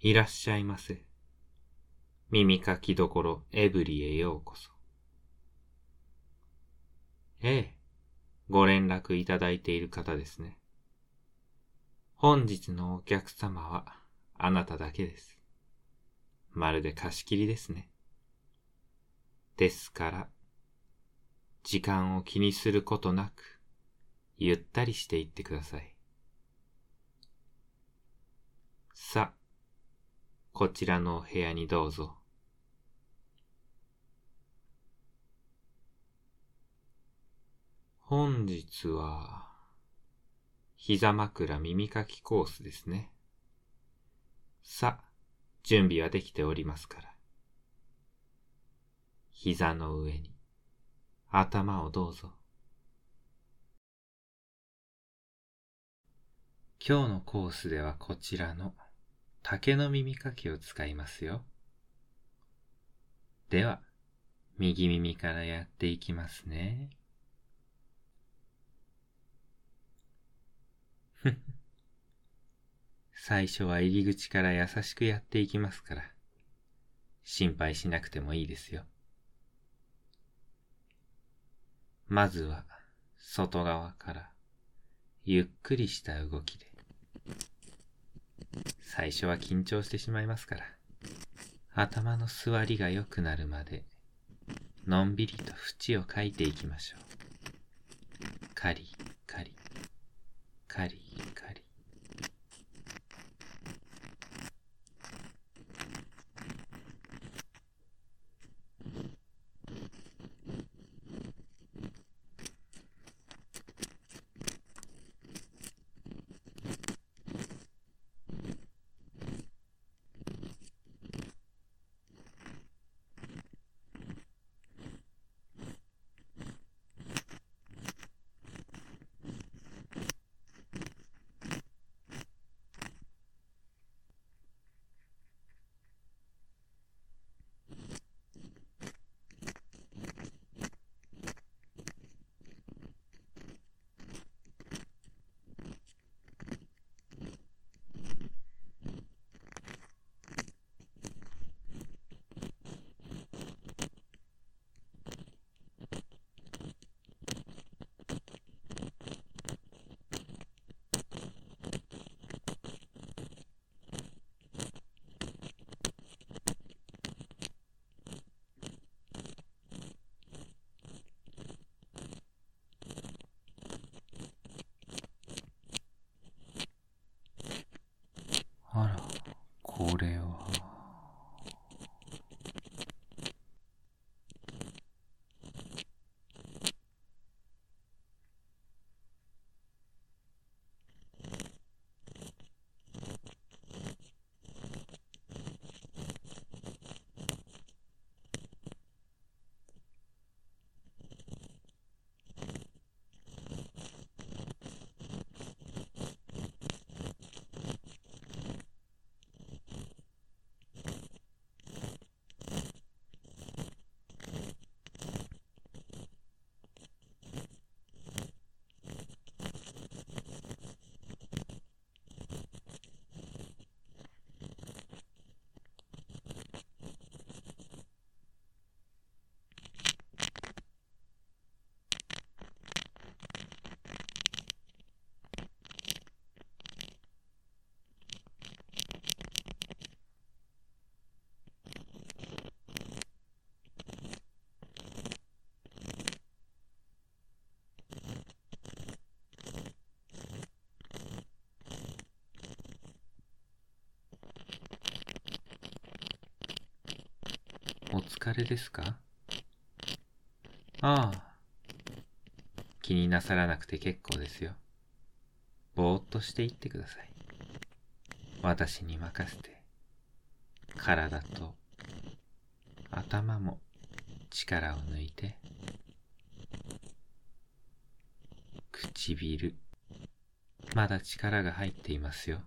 いらっしゃいませ。耳かきどころエブリへようこそ。ええ、ご連絡いただいている方ですね。本日のお客様はあなただけです。まるで貸し切りですね。ですから、時間を気にすることなく、ゆったりしていってください。さあ、こちらのお部屋にどうぞ。本日は、膝枕耳かきコースですね。さあ、準備はできておりますから。膝の上に、頭をどうぞ。今日のコースではこちらの竹の耳かきを使いますよ。では、右耳からやっていきますね。最初は入り口から優しくやっていきますから、心配しなくてもいいですよ。まずは、外側から、ゆっくりした動きで。最初は緊張してしまいますから、頭の座りが良くなるまで、のんびりと縁をかいていきましょう。カリカリ、カリカリ。あら、これは。お疲れですか？ああ、気になさらなくて結構ですよ。ぼーっとしていってください。私に任せて、体と頭も力を抜いて。唇、まだ力が入っていますよ。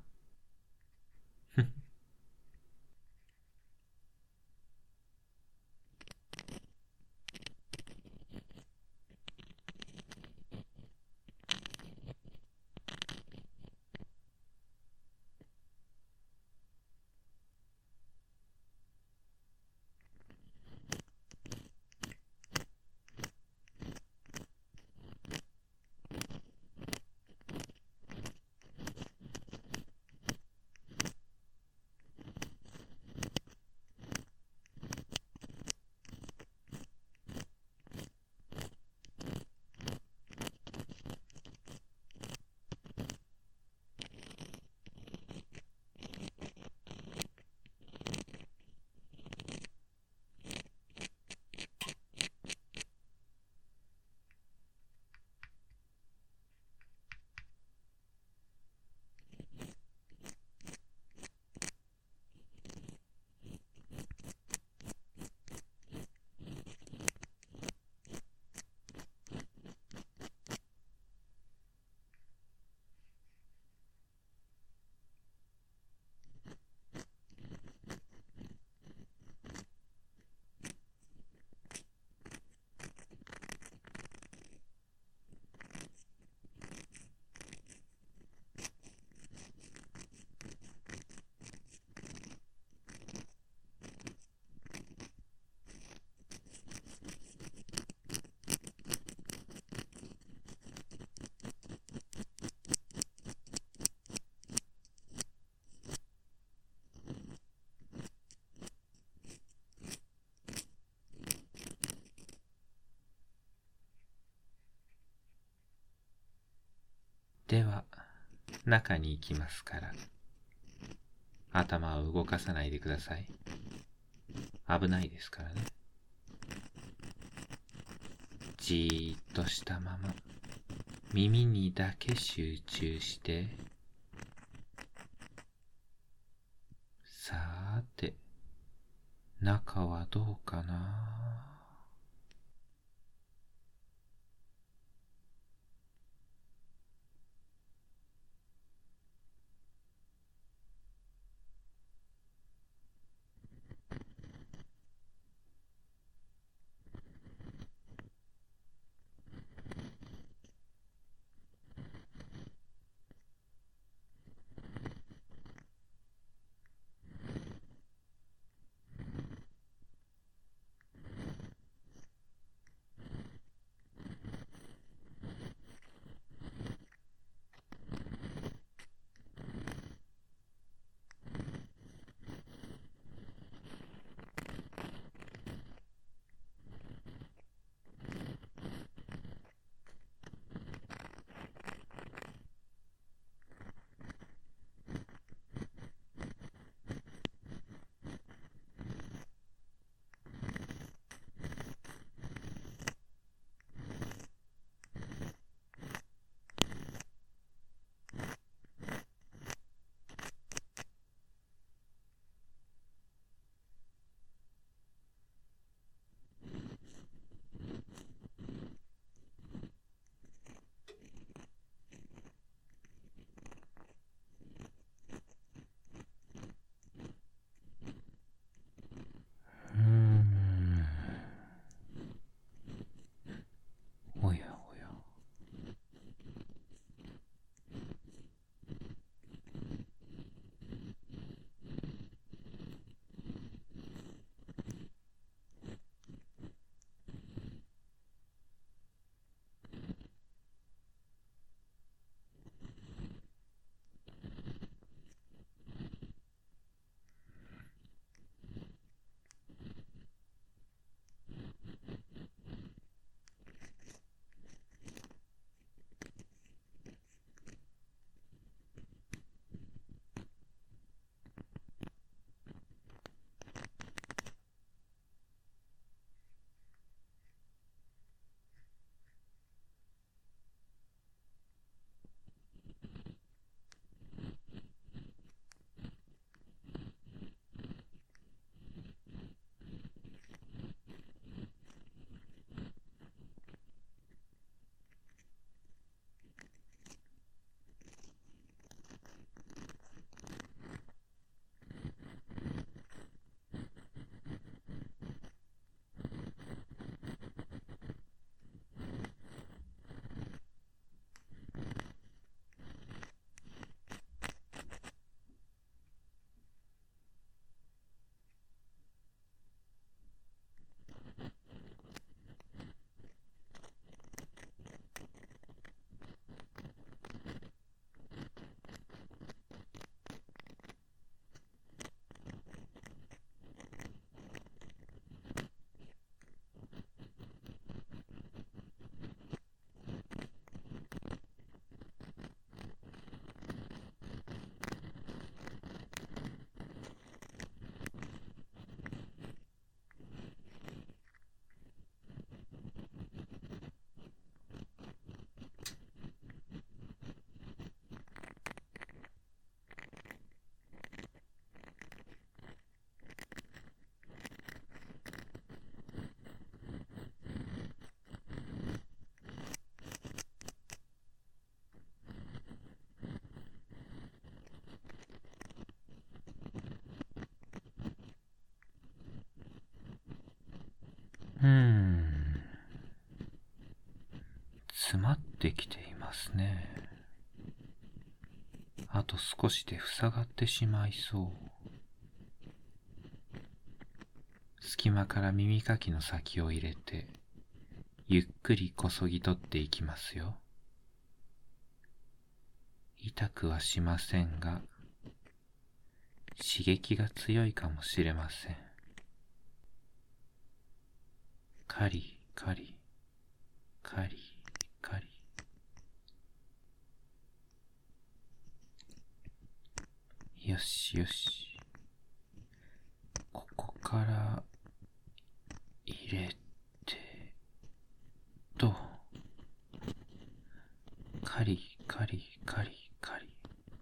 では、中に行きますから、頭を動かさないでください。危ないですからね。じーっとしたまま、耳にだけ集中して、さーて、中はどうかな。おやおや。詰まってきていますね。あと少しで塞がってしまいそう。隙間から耳かきの先を入れて、ゆっくりこそぎ取っていきますよ。痛くはしませんが、刺激が強いかもしれません。カリカリカリカリ。 よしよし。ここから入れてと、カリカリカリカリ。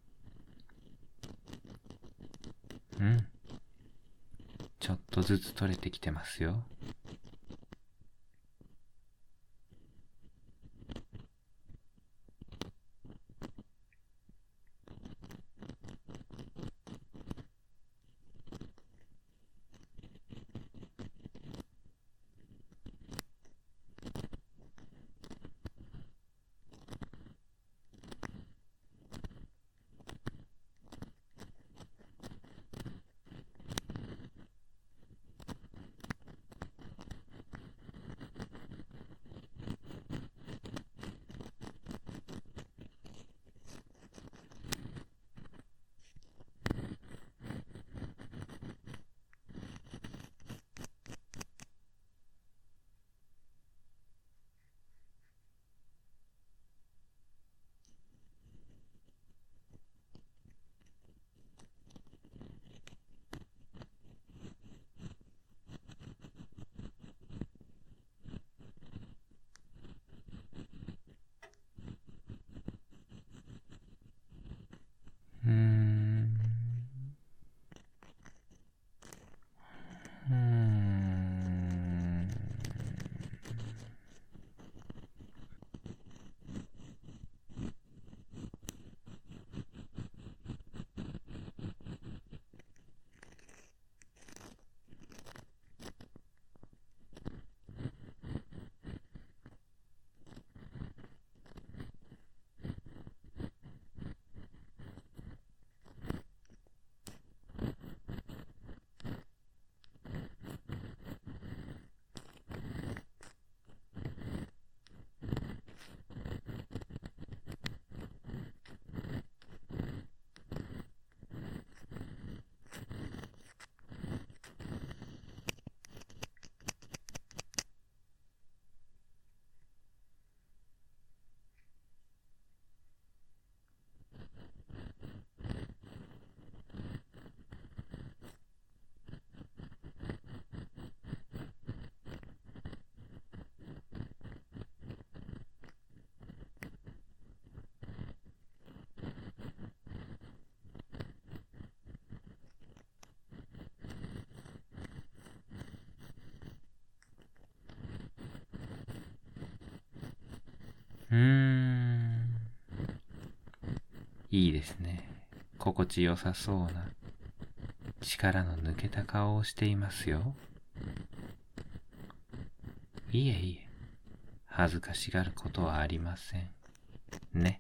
ちょっとずつ取れてきてますよ。うーん。うーん。いいですね。心地よさそうな、力の抜けた顔をしていますよ。いえいえ、恥ずかしがることはありません。ね。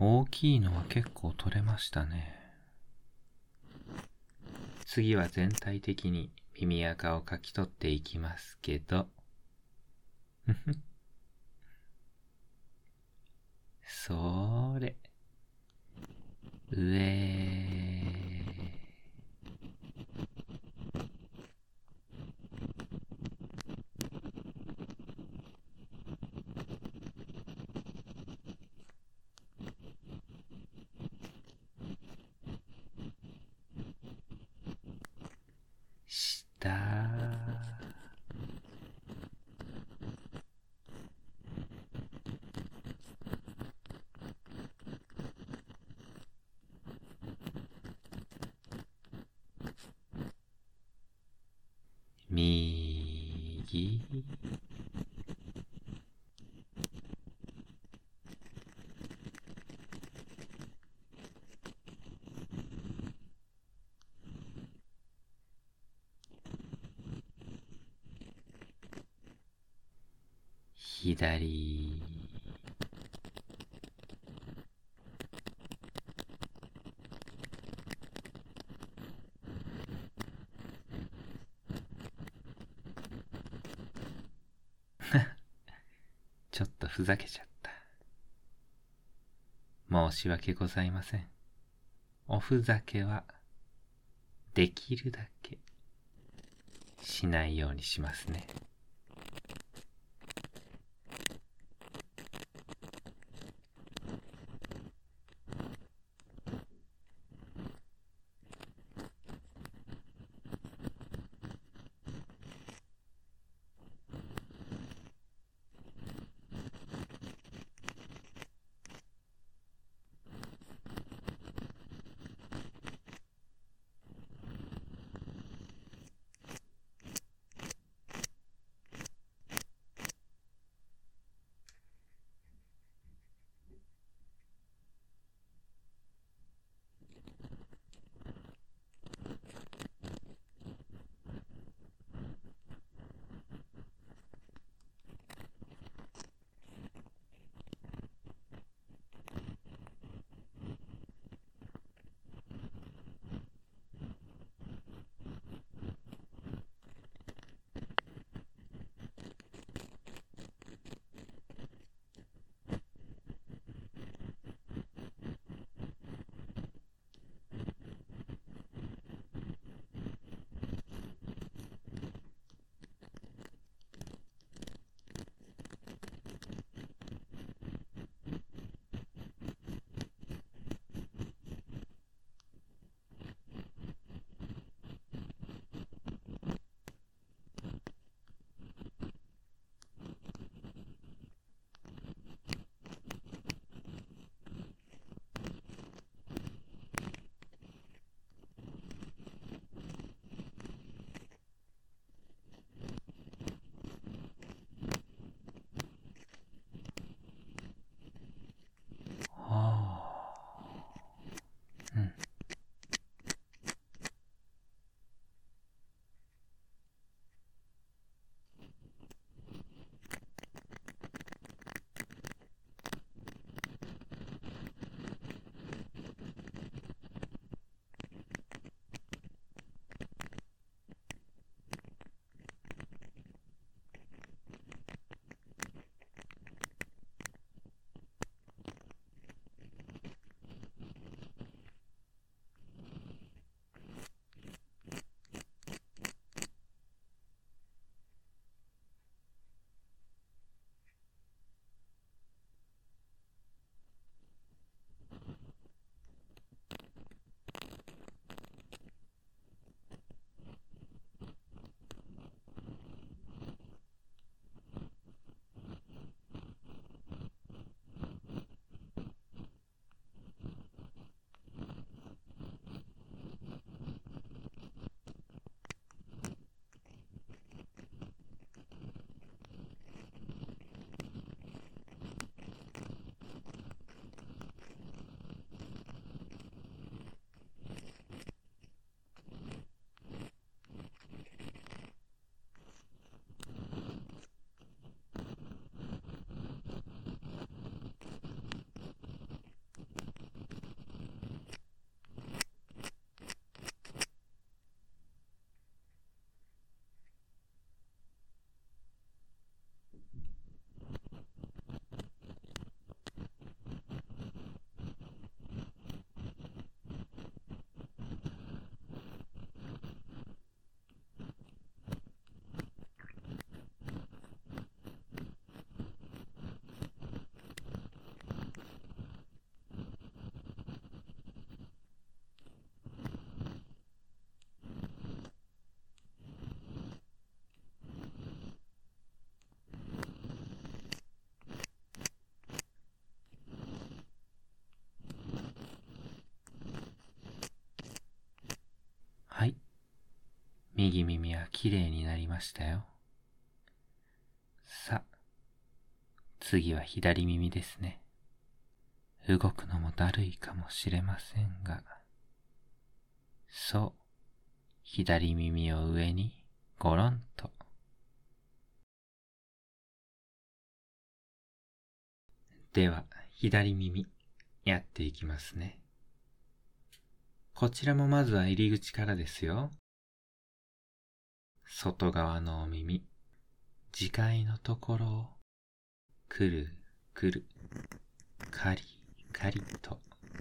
大きいのは結構取れましたね。次は全体的に耳垢をかき取っていきますけど。それ。上。下。右。左。ちょっとふざけちゃった。申し訳ございません。おふざけはできるだけしないようにしますね。 右耳はきれいになりましたよ。さ、次は左耳ですね。動くのもだるいかもしれませんが、そう、左耳を上にゴロンと。では、左耳、やっていきますね。こちらもまずは入り口からですよ。外側のお耳、耳介のところを、くるくる、カリカリと。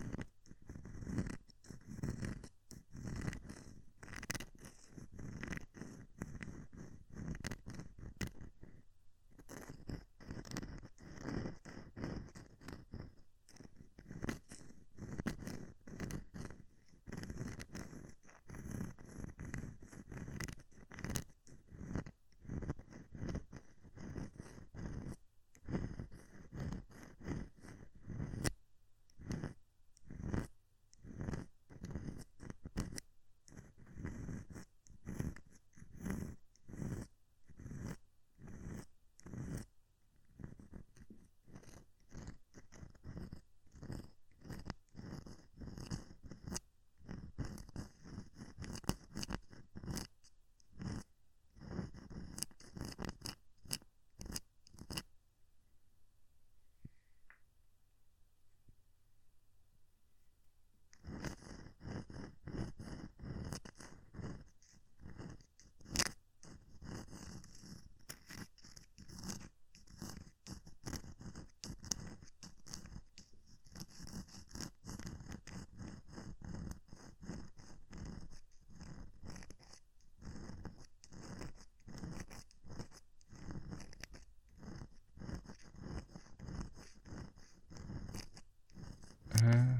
うーん。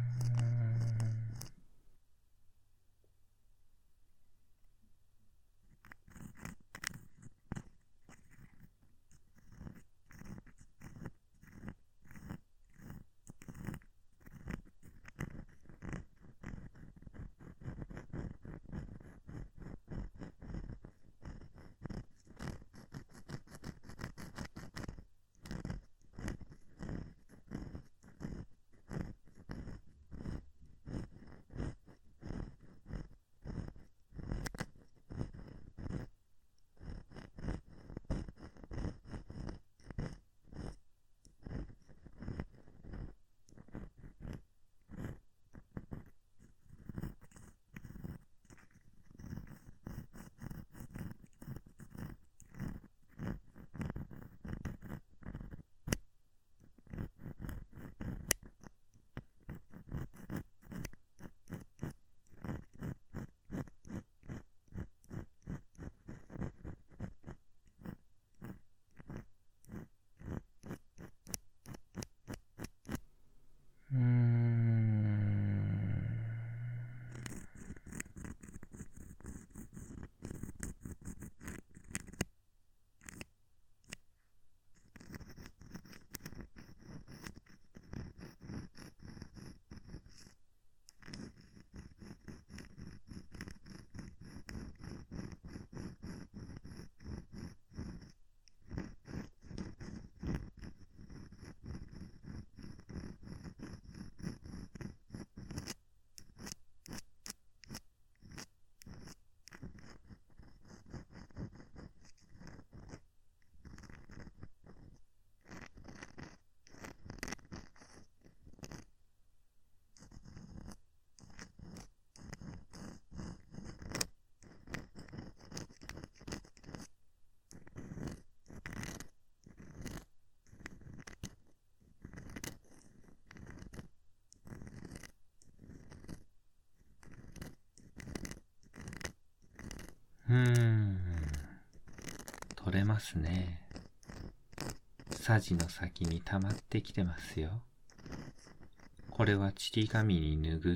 取れますね。さじの先に溜まってきてますよ。これはちり紙に拭って、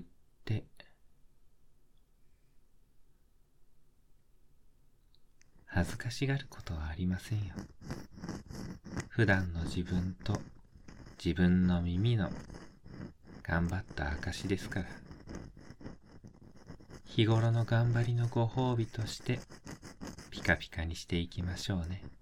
恥ずかしがることはありませんよ。普段の自分と自分の耳の頑張った証ですから。日頃の頑張りのご褒美としてカピカにしていきましょうね。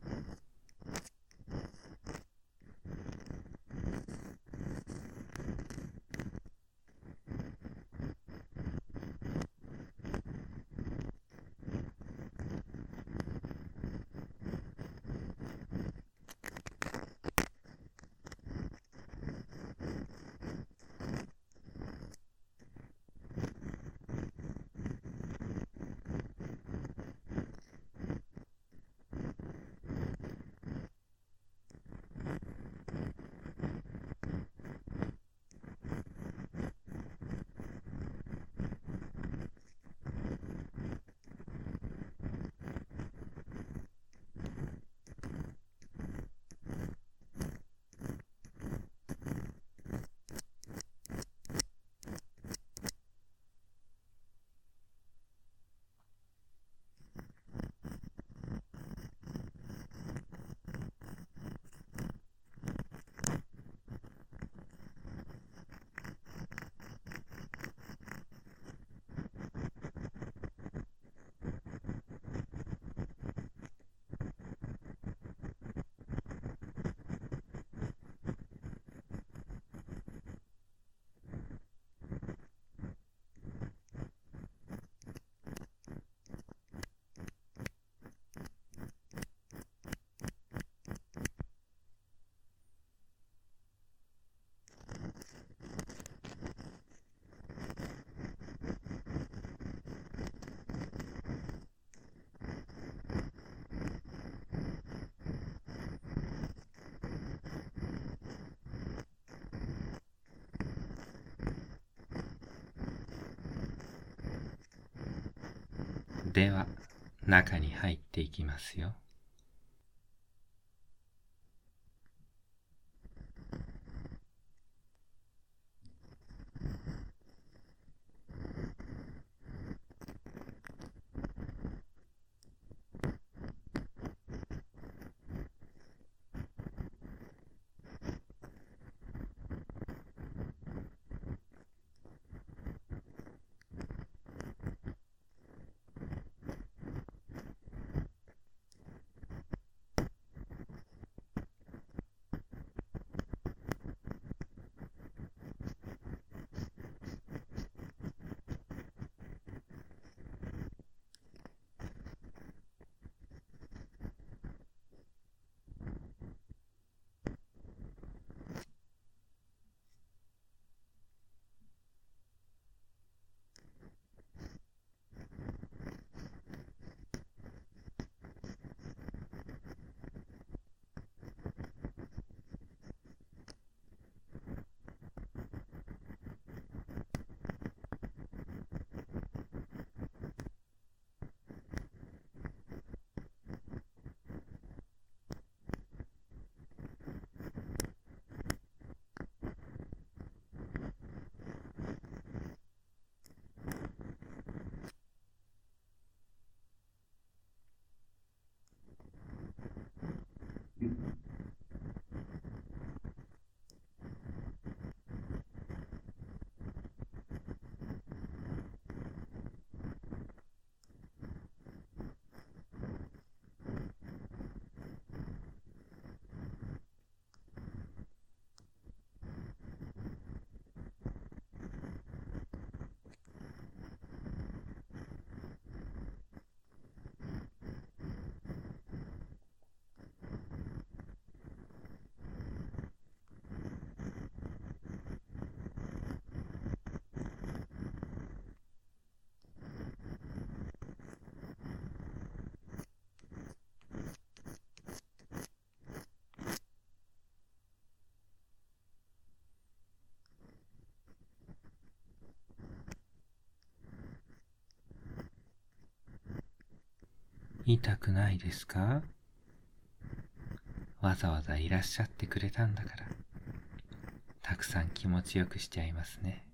では、中に入っていきますよ。痛くないですか？わざわざいらっしゃってくれたんだから、たくさん気持ちよくしちゃいますね。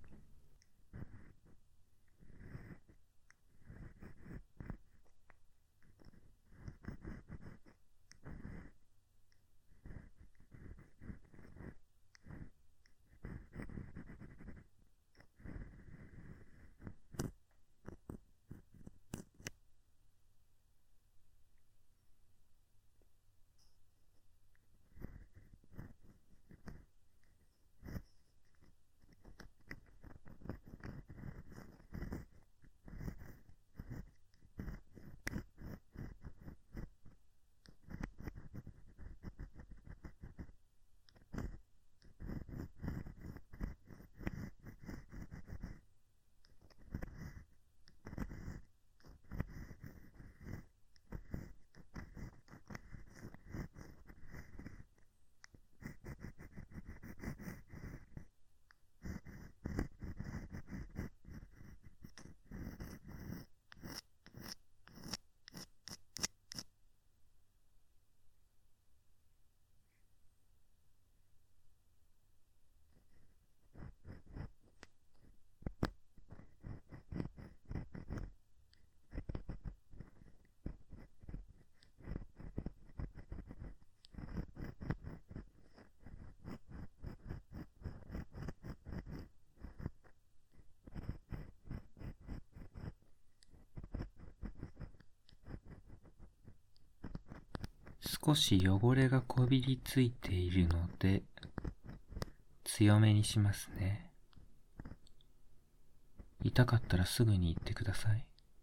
少し汚れがこびりついているので、強めにしますね。痛かったらすぐに言ってください。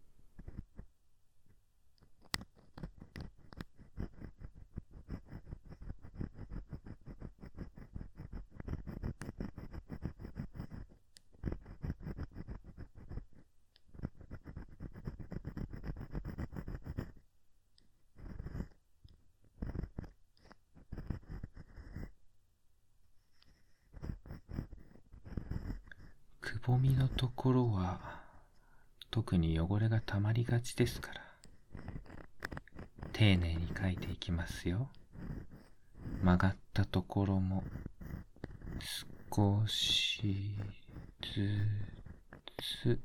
くぼみのところは特に汚れがたまりがちですから、丁寧に描いていきますよ。曲がったところも少しずつ。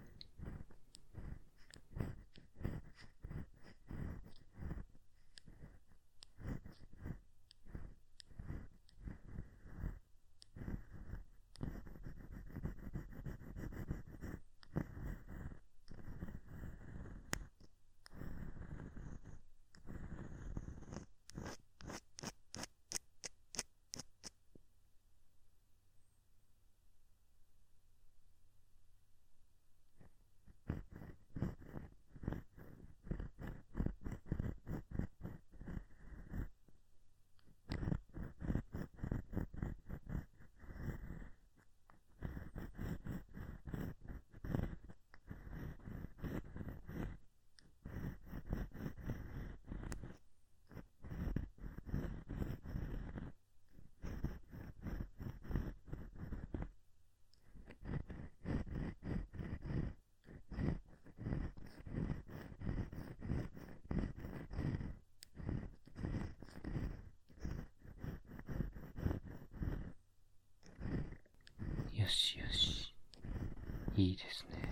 よしよし、いいですね。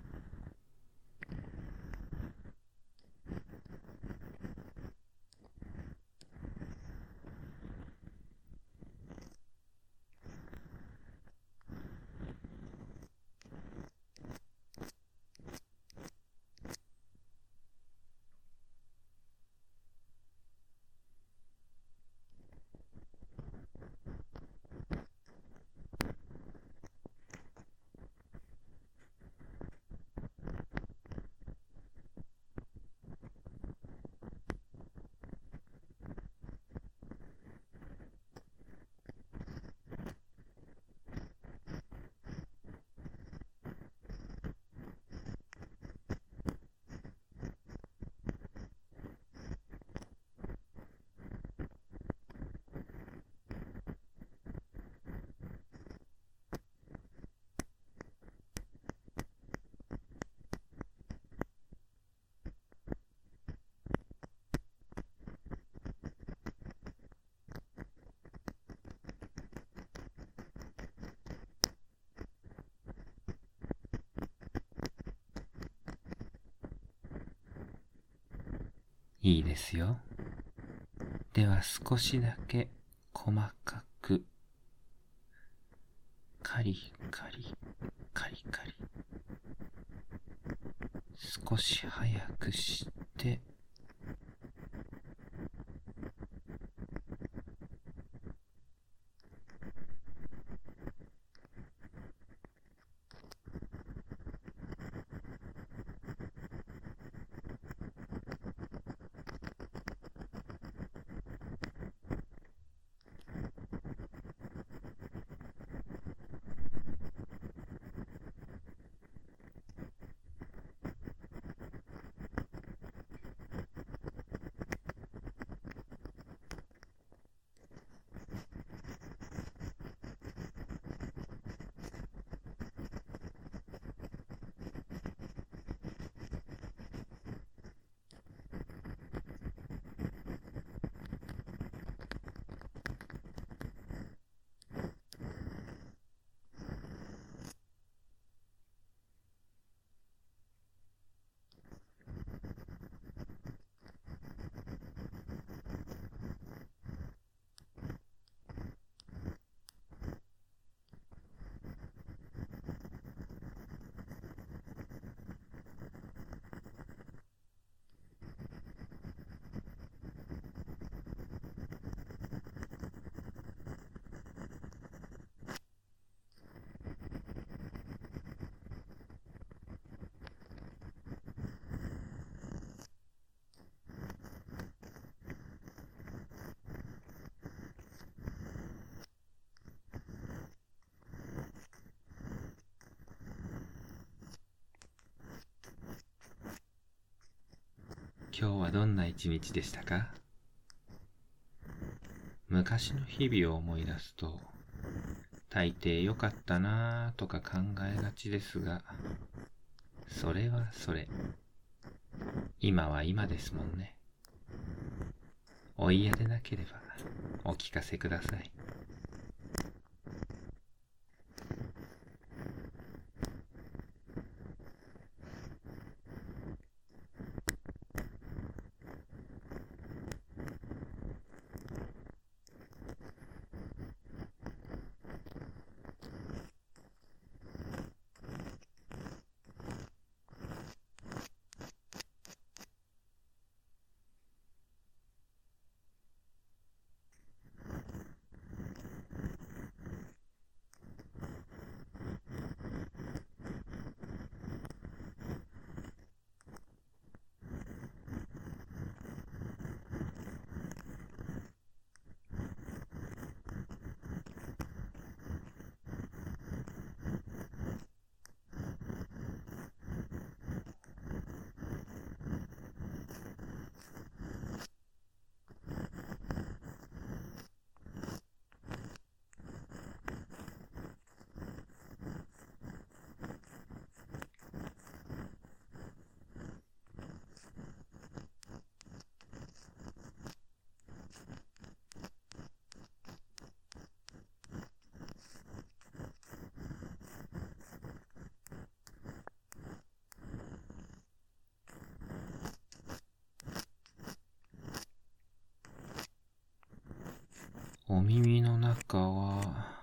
いいですよ。では少しだけ細かく、カリカリカリカリ、少し早くして、 今日はどんな一日でしたか？昔の日々を思い出すと、大抵良かったなぁとか考えがちですが、それはそれ。今は今ですもんね。お嫌でなければお聞かせください。お耳の中は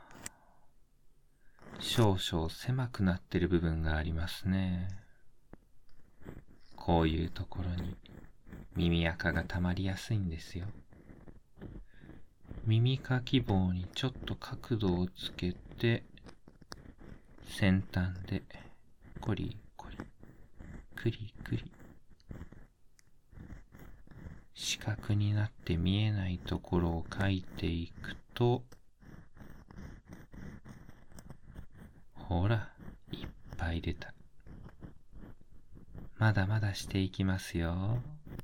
少々狭くなってる部分がありますね。こういうところに耳垢がたまりやすいんですよ。耳かき棒にちょっと角度をつけて、先端でコリコリ、クリクリ、四角になって見えないところを描いていくと、ほら、いっぱい出た。まだまだしていきますよ。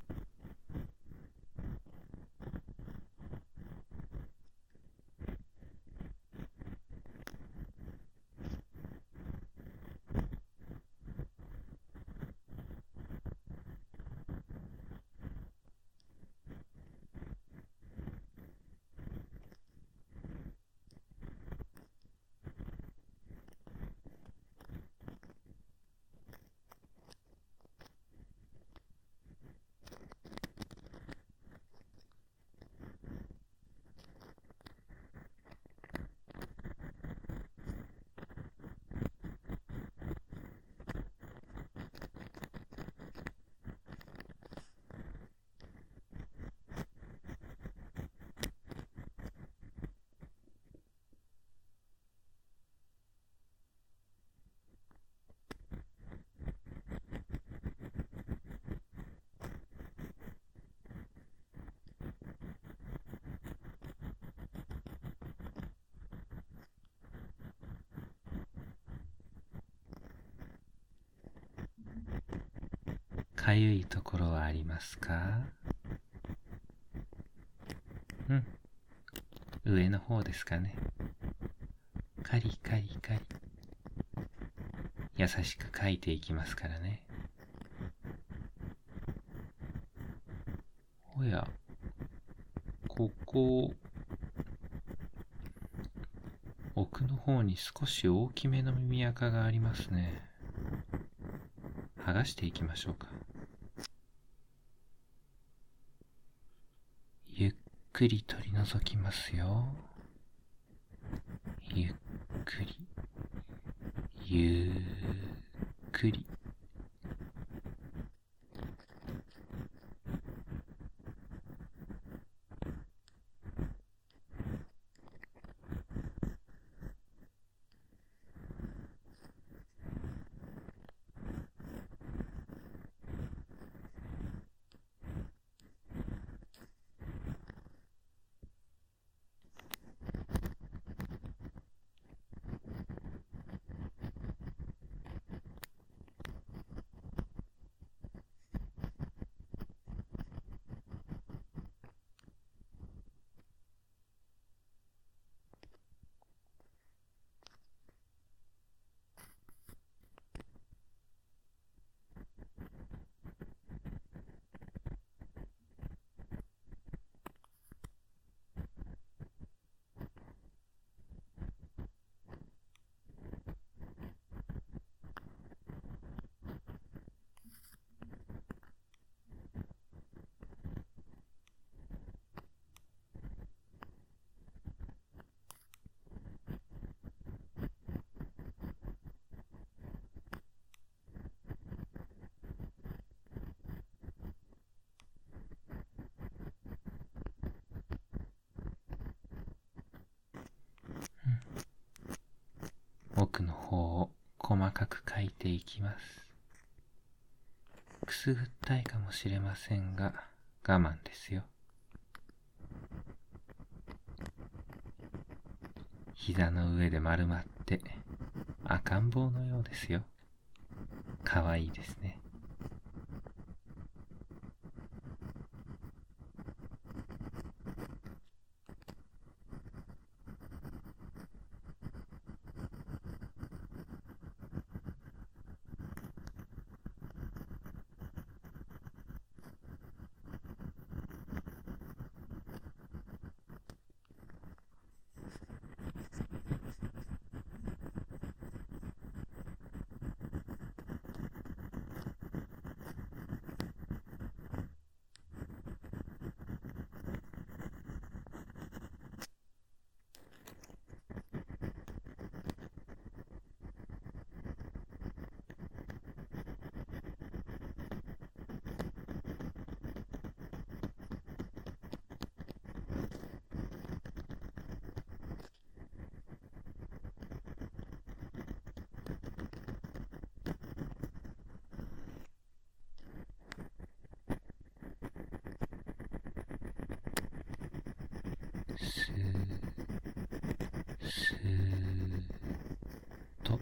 かゆいところはありますか？上の方ですかね。カリカリカリ。優しく描いていきますからね。おや、ここ、奥の方に少し大きめの耳垢がありますね。剥がしていきましょうか。ゆっくり取り除きますよ。ゆっくり、ゆっくり。 細かく描いていきます。くすぐったいかもしれませんが、我慢ですよ。膝の上で丸まって赤ん坊のようですよ。かわいいですね。スースーと。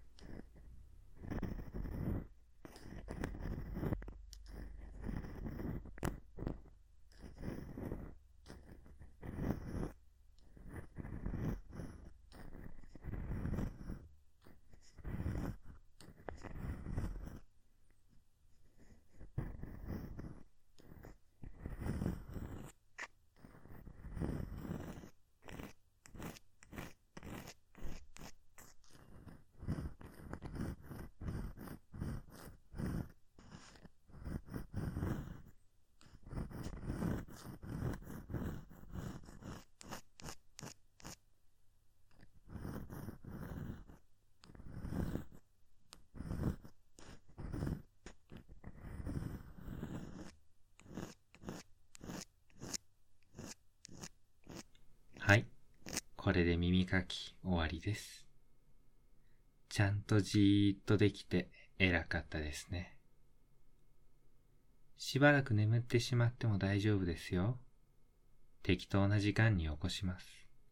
はい、これで耳かき終わりです。ちゃんとじーっとできて偉かったですね。しばらく眠ってしまっても大丈夫ですよ。適当な時間に起こします。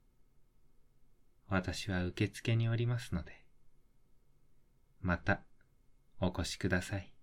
私は受付におりますので、またお越しください。